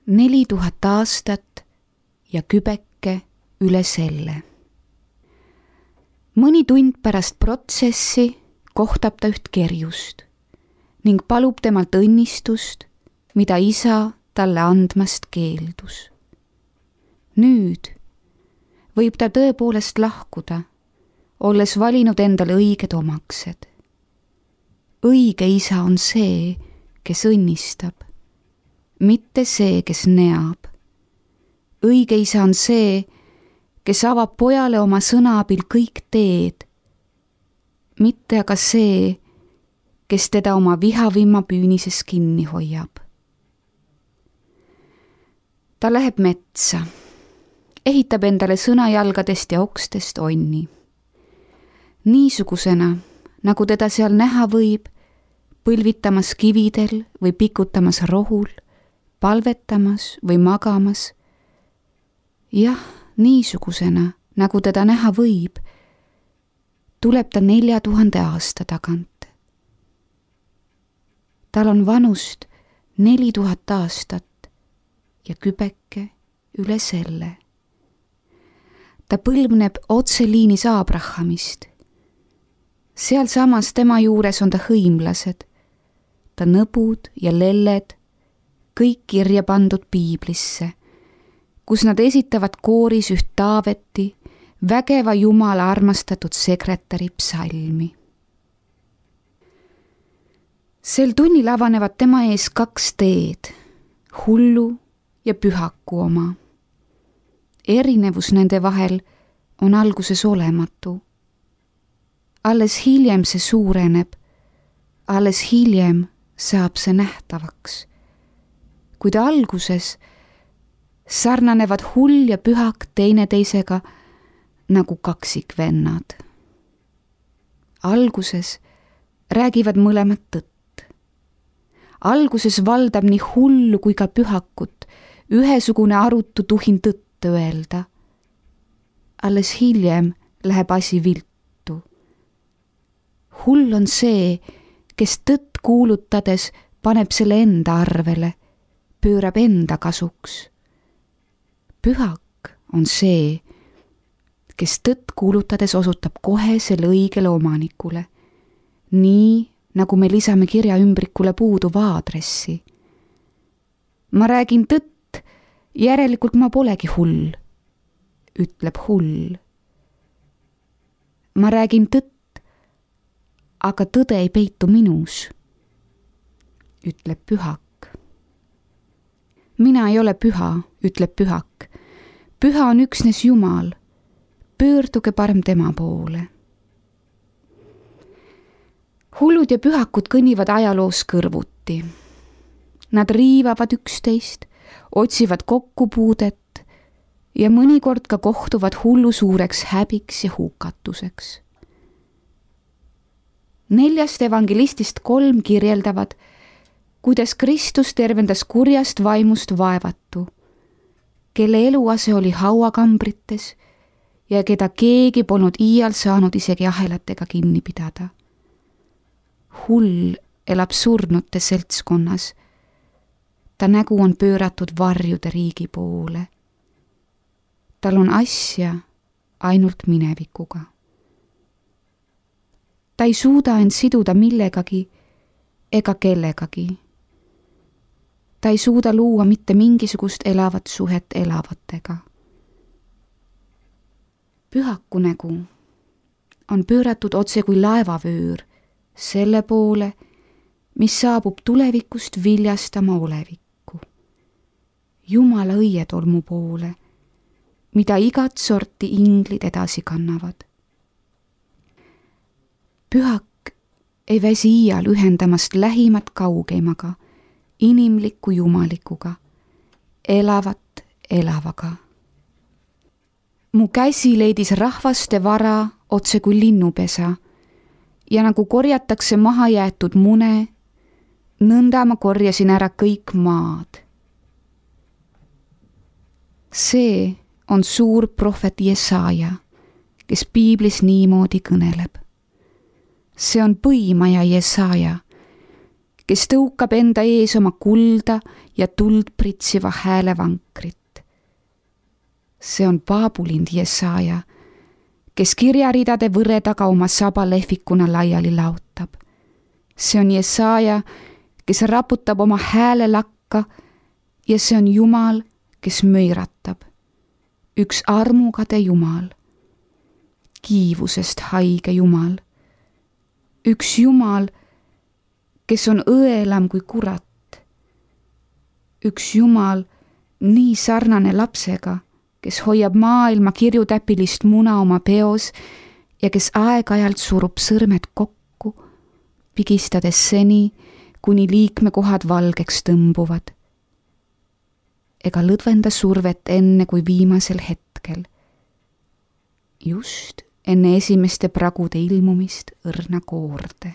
4000 aastat ja kübeke üle selle. Mõni tund pärast protsessi kohtab ta üht kerjust ning palub temalt õnnistust, mida isa talle andmast keeldus. Nüüd võib ta tõepoolest lahkuda, olles valinud endale õiged omaksed. Õige isa on see, kes õnnistab, mitte see, kes neab. Õige isa on see, kes avab pojale oma sõna abil kõik teed, mitte aga see, kes teda oma vihavimma püünises kinni hoiab. Ta läheb metsa, ehitab endale sõnajalgadest ja okstest onni. Niisugusena, nagu teda seal näha võib, põlvitamas kividel või pikutamas rohul, palvetamas või magamas. Jah, niisugusena, nagu teda näha võib, tuleb ta 4000 aasta tagant. Tal on vanust 4000 aastat ja kübeke üle selle. Ta põlvneb otseliinis Abrahamist. Sealsamas tema juures on ta hõimlased, ta nõbud ja lelled, kõik kirja pandud piiblisse, kus nad esitavad kooris üht Taaveti, vägeva Jumala armastatud sekretäri psalmi. Sel tunnil avanevad tema ees 2 teed, hullu ja pühaku oma. Erinevus nende vahel on alguses olematu. Alles hiljem see suureneb, alles hiljem saab see nähtavaks. Kuid alguses sarnanevad hull ja pühak teineteisega nagu kaksikvennad. Alguses räägivad mõlemad tõtt. Alguses valdab nii hullu kui ka pühakut ühesugune arutu tuhin tõtt öelda. Alles hiljem läheb asi viltu. Hull on see, kes tõtt kuulutades paneb selle enda arvele, pöörab enda kasuks. Pühak on see, kes tõtt kuulutades osutab kohe selle õigele omanikule, nii nagu me lisame kirja ümbrikule puuduva aadressi. Ma räägin tõtt, järelikult ma polegi hull, ütleb hull. Ma räägin tõtt, aga tõde ei peitu minus, ütleb pühak. Mina ei ole püha, ütleb pühak. Püha on üksnes Jumal. Pöörduge parem tema poole. Hullud ja pühakud kõnnivad ajaloos kõrvuti. Nad riivavad üksteist, otsivad kokkupuudet ja mõnikord ka kohtuvad hullu suureks häbiks ja hukatuseks. 4 evangelistist 3 kirjeldavad, kuidas Kristus tervendas kurjast vaimust vaevatu, kelle eluase oli hauakambrites ja keda keegi polnud iial saanud isegi ahelatega kinni pidada. Hull elab surnute seltskonnas. Ta nägu on pööratud varjude riigi poole. Tal on asja ainult minevikuga. Ta ei suuda end siduda millegagi ega kellegagi. Ta ei suuda luua mitte mingisugust elavat suhet elavatega. Pühaku nägu on pööratud otse kui laevavöör selle poole, mis saabub tulevikust viljastama olevikku. Jumala õietolmu poole, mida igat sorti inglid edasi kannavad. Pühak ei väsi iial ühendamast lähimat kaugeimaga, inimlikku jumalikuga, elavat elavaga. Mu käsi leidis rahvaste vara otse kui linnupesa ja nagu korjatakse maha jäetud mune, nõnda ma korjasin ära kõik maad. See on suur prohvet Jesaja, kes piiblis niimoodi kõneleb. See on põimaja Jesaja, kes tõukab enda ees oma kulda ja tuld pritsiva häälevankrit. See on paabulind Jesaja, kes kirjaridade võre taga oma saba lehvikuna laiali laotab. See on Jesaja, kes raputab oma hääle lakka ja see on Jumal, kes möiratab. Üks armukade Jumal, kiivusest haige Jumal. Üks Jumal, kes on õelam kui kurat. Üks Jumal, nii sarnane lapsega, kes hoiab maailma kirjutäpilist muna oma peos ja kes aeg-ajalt surub sõrmed kokku, pigistades seni, kuni liikmekohad valgeks tõmbuvad. Ega lõdvenda survet enne kui viimasel hetkel. Just enne esimeste pragude ilmumist õrna koorde.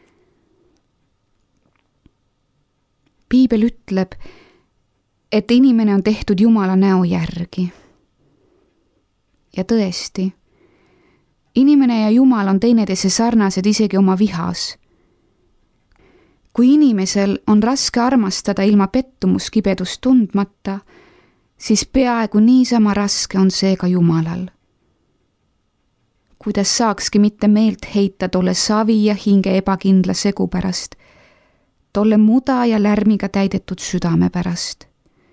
Piibel ütleb, et inimene on tehtud Jumala näo järgi. Ja tõesti, inimene ja Jumal on teineteise sarnased isegi oma vihas. Kui inimesel on raske armastada ilma pettumuskibedust tundmata, siis peaaegu niisama raske on see ka Jumalal. Kuidas saakski mitte meelt heita tolle savi ja hinge ebakindla segu pärast, tolle muda ja lärmiga täidetud südame pärast.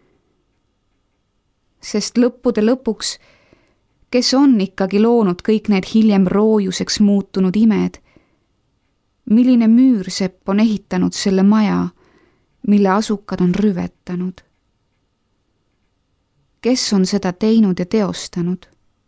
Sest lõppude lõpuks, kes on ikkagi loonud kõik need hiljem roojuseks muutunud imed, milline müürsepp on ehitanud selle maja, mille asukad on rüvetanud? Kes on seda teinud ja teostanud?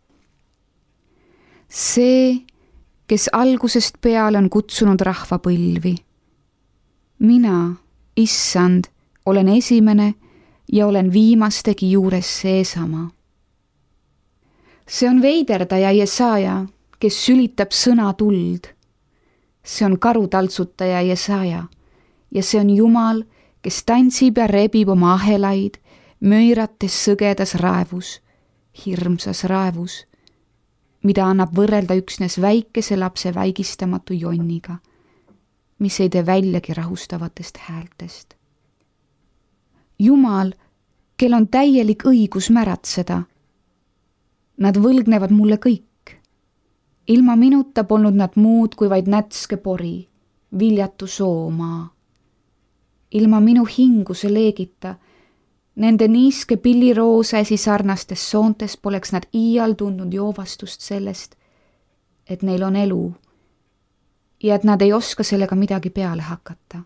See, kes algusest peale on kutsunud rahvapõlvi. Mina, Issand, olen esimene ja olen viimastegi juures seesama. See on veiderdaja Jesaja, kes sülitab sõna tuld. See on karutaltsutaja Jesaja ja see on Jumal, kes tantsib ja rebib oma ahelaid, möirates sõgedas raevus, hirmsas raevus, mida annab võrrelda üksnes väikese lapse väigistamatu jonniga, mis ei tee väljagi rahustavatest häältest. Jumal, kel on täielik õigus märatseda. Nad võlgnevad mulle kõik. Ilma minuta polnud nad muud kui vaid nätske pori, viljatu soomaa. Ilma minu hinguse leegita, nende niiske pilliroosäsi sarnastes soontes poleks nad iial tundnud joovastust sellest, et neil on elu ja et nad ei oska sellega midagi peale hakata.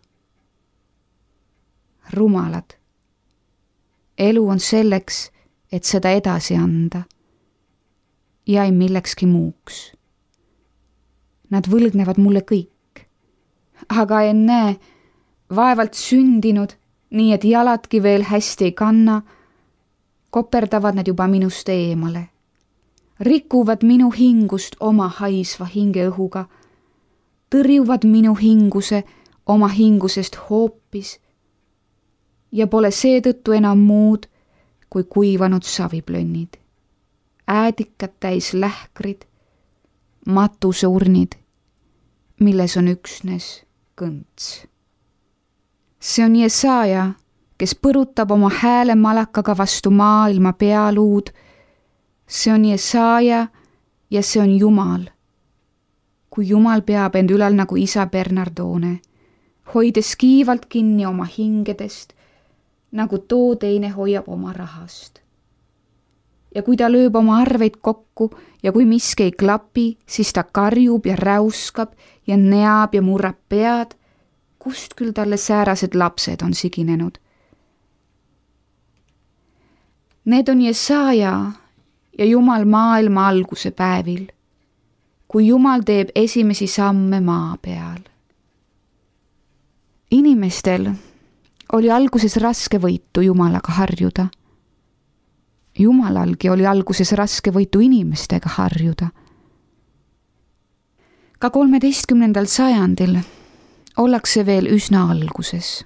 Rumalad. Elu on selleks, et seda edasi anda ja ei millekski muuks. Nad võlgnevad mulle kõik, aga ennäe, vaevalt sündinud, nii et jaladki veel hästi ei kanna, koperdavad nad juba minust eemale. Rikuvad minu hingust oma haisva hingeõhuga, tõrjuvad minu hinguse oma hingusest hoopis ja pole seetõttu enam muud kui kuivanud saviplönnid, äädikad täis lähkrid, matuseurnid, milles on üksnes kõnts. See on Jesaja, kes põrutab oma hääle malakaga vastu maailma pealuud. See on Jesaja ja see on Jumal. Kui Jumal peab end ülal nagu isa Bernardone, hoides kiivalt kinni oma hingedest, nagu too teine hoiab oma rahast. Ja kui ta lööb oma arveid kokku ja kui miski ei klapi, siis ta karjub ja räuskab ja neab ja murrab pead, kust küll talle säärased lapsed on siginenud. Need on Jesaja ja Jumal maailma alguse päevil, kui Jumal teeb esimesi samme maa peal. Inimestel oli alguses raske võitu Jumalaga harjuda. Jumalalgi oli alguses raske võitu inimestega harjuda. Ka 13. sajandil ollakse veel üsna alguses.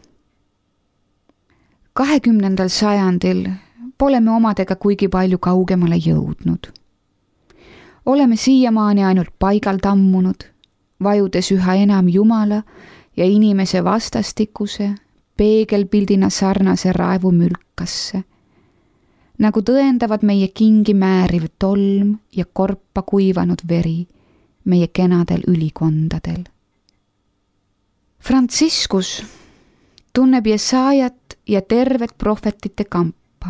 20. sajandil pole me omadega kuigi palju kaugemale jõudnud. Oleme siiamaani ainult paigal tammunud, vajudes üha enam Jumala ja inimese vastastikuse peegelpildina sarnase raevumülkasse, nagu tõendavad meie kingi määriv tolm ja korpa kuivanud veri meie kenadel ülikondadel. Franciscus tunneb Jesaajat ja tervet prohvetite kampa.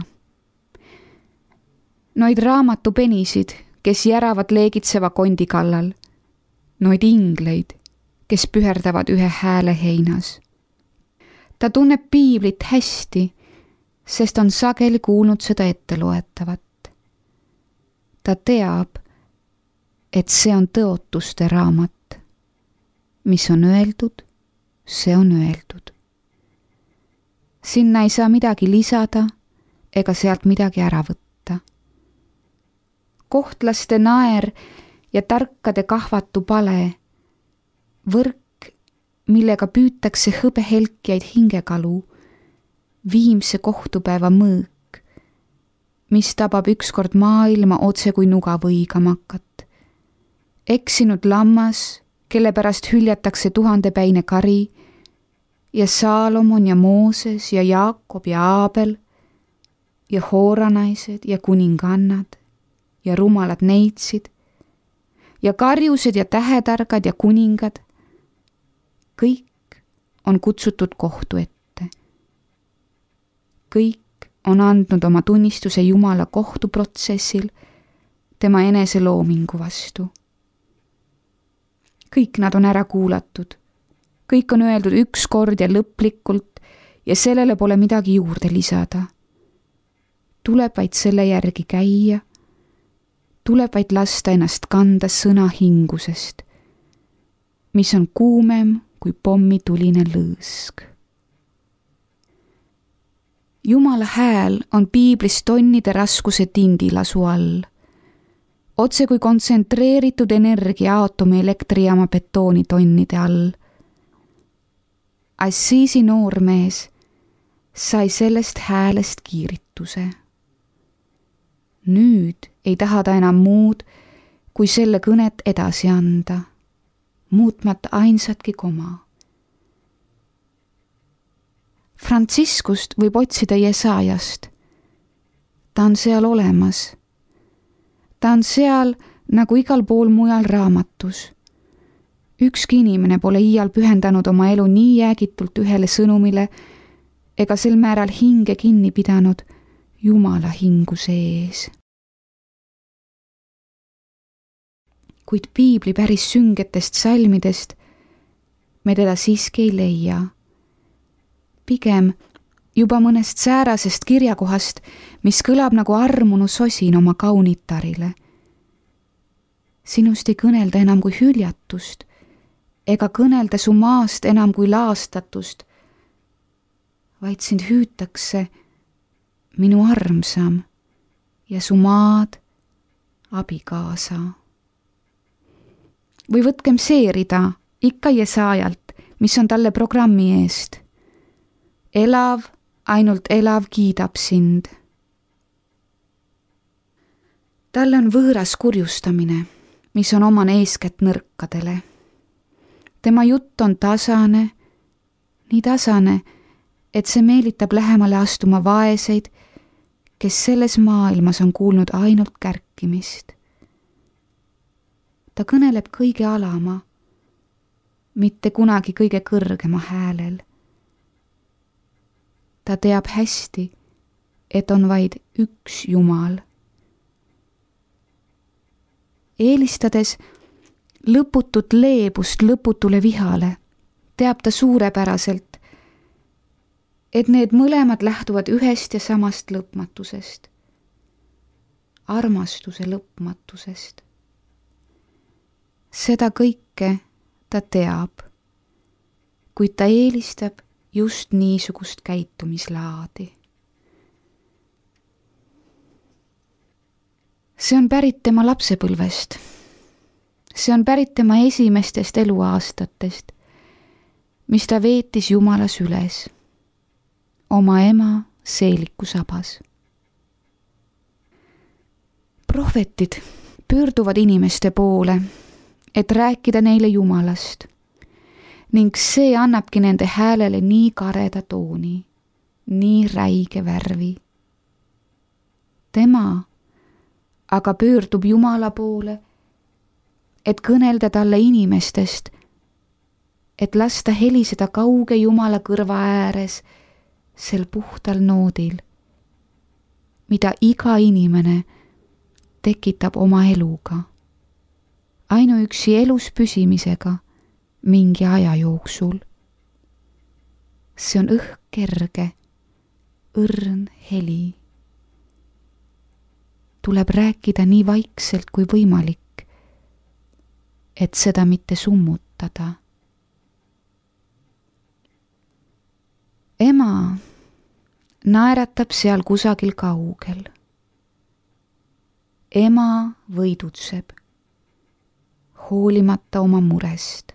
Noid raamatupenisid, kes järavad leegitseva kondi kallal, noid ingleid, kes püherdavad ühe hääle heinas. Ta tunneb piiblit hästi, sest on sageli kuulnud seda ette loetavat. Ta teab, et see on tõotuste raamat. Mis on öeldud, see on öeldud. Sinna ei saa midagi lisada ega sealt midagi ära võtta. Kohtlaste naer ja tarkade kahvatu pale, võrk, millega püütakse hõbehelkjaid hingekalu, viimse kohtupäeva mõõk, mis tabab ükskord maailma otse kui nuga võigamakat. Eksinud lammas, kelle pärast hüljatakse 1000-päine kari, ja Saalomon ja Mooses ja Jaakob ja Aabel ja hooranaised ja kuningannad ja rumalad neitsid ja karjused ja tähetargad ja kuningad, kõik on kutsutud kohtu ette. Kõik on andnud oma tunnistuse Jumala kohtuprotsessil tema enese loomingu vastu. Kõik nad on ära kuulatud. Kõik on öeldud üks kord ja lõplikult ja sellele pole midagi juurde lisada. Tuleb vaid selle järgi käia, tuleb vaid lasta ennast kanda sõna hingusest, mis on kuumem kui pommituline lõõsk. Jumala hääl on piiblis tonnide raskuse tindilasu all, otse kui kontsentreeritud energia aatomi elektrijaama betoonitonnide all. Assisi noormees sai sellest häälest kiirituse. Nüüd ei taha ta enam muud, kui selle kõnet edasi anda, muutmata ainsatki koma. Franciscust võib otsida Jesaajast. Ta on seal olemas. Ta on seal nagu igal pool mujal raamatus. Ükski inimene pole iial pühendanud oma elu nii jäägitult ühele sõnumile ega sel määral hinge kinni pidanud Jumala hinguse ees. Kuid piibli päris süngetest salmidest me teda siiski ei leia. Pigem juba mõnest säärasest kirjakohast, mis kõlab nagu armunu sosin oma kaunitarile. Sinust ei kõnelda enam kui hüljatust, ega kõnelda su maast enam kui laastatust, vaid sind hüütakse minu armsam ja su maad abikaasa. Või võtkem see rida ikka Jesaajalt, mis on talle programmi eest. Elav, ainult elav kiidab sind. Talle on võõras kurjustamine, mis on omane eeskätt nõrkadele. Tema jutt on tasane, nii tasane, et see meelitab lähemale astuma vaeseid, kes selles maailmas on kuulnud ainult kärkimist. Ta kõneleb kõige alama, mitte kunagi kõige kõrgema häälel. Ta teab hästi, et on vaid üks Jumal. Eelistades lõputut leebust lõputule vihale, teab ta suurepäraselt, et need mõlemad lähtuvad ühest ja samast lõpmatusest, armastuse lõpmatusest. Seda kõike ta teab, kuid ta eelistab just niisugust käitumislaadi. See on pärit tema lapsepõlvest. See on pärit tema esimestest eluaastatest, mis ta veetis Jumala süles, oma ema seeliku sabas. Prohvetid pöörduvad inimeste poole, et rääkida neile Jumalast. ning see annabki nende häälele nii kareda tooni, nii räige värvi. Tema aga pöördub Jumala poole, et kõnelda talle inimestest, et lasta heliseda kauge Jumala kõrva ääres sel puhtal noodil, mida iga inimene tekitab oma eluga, ainuüksi elus püsimisega mingi aja jooksul. See on õhkkerge, õrn heli. Tuleb rääkida nii vaikselt kui võimalik, et seda mitte summutada. Ema naeratab seal kusagil kaugel. Ema võidutseb, hoolimata oma murest.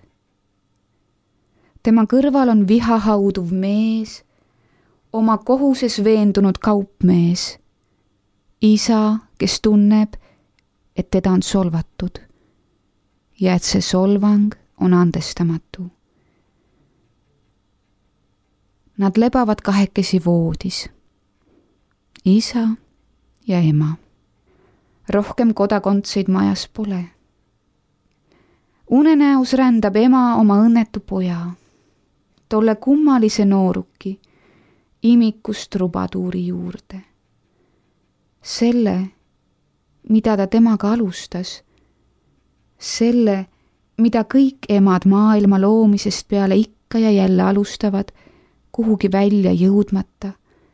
Tema kõrval on viha hauduv mees, oma kohuses veendunud kaupmees, isa, kes tunneb, et teda on solvatud ja et see solvang on andestamatu. Nad lebavad kahekesi voodis, isa ja ema. Rohkem kodakondseid majas pole. Unenäos rändab ema oma õnnetu poja, tolle kummalise nooruki, imikust trubatuuri juurde. Selle, mida ta temaga alustas, selle, mida kõik emad maailma loomisest peale ikka ja jälle alustavad, kuhugi välja jõudmata.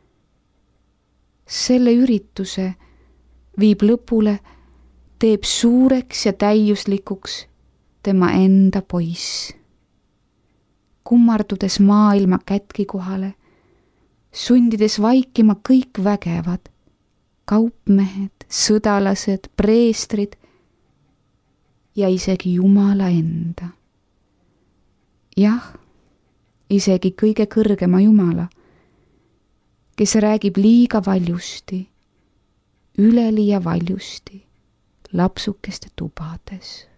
Selle ürituse viib lõpule, teeb suureks ja täiuslikuks tema enda poiss. Kummardudes maailma kätki kohale, sundides vaikima kõik vägevad, kaupmehed, sõdalased, preestrid ja isegi Jumala enda. Jah, isegi kõige kõrgema Jumala, kes räägib liiga valjusti, üleliia valjusti lapsukeste tubades.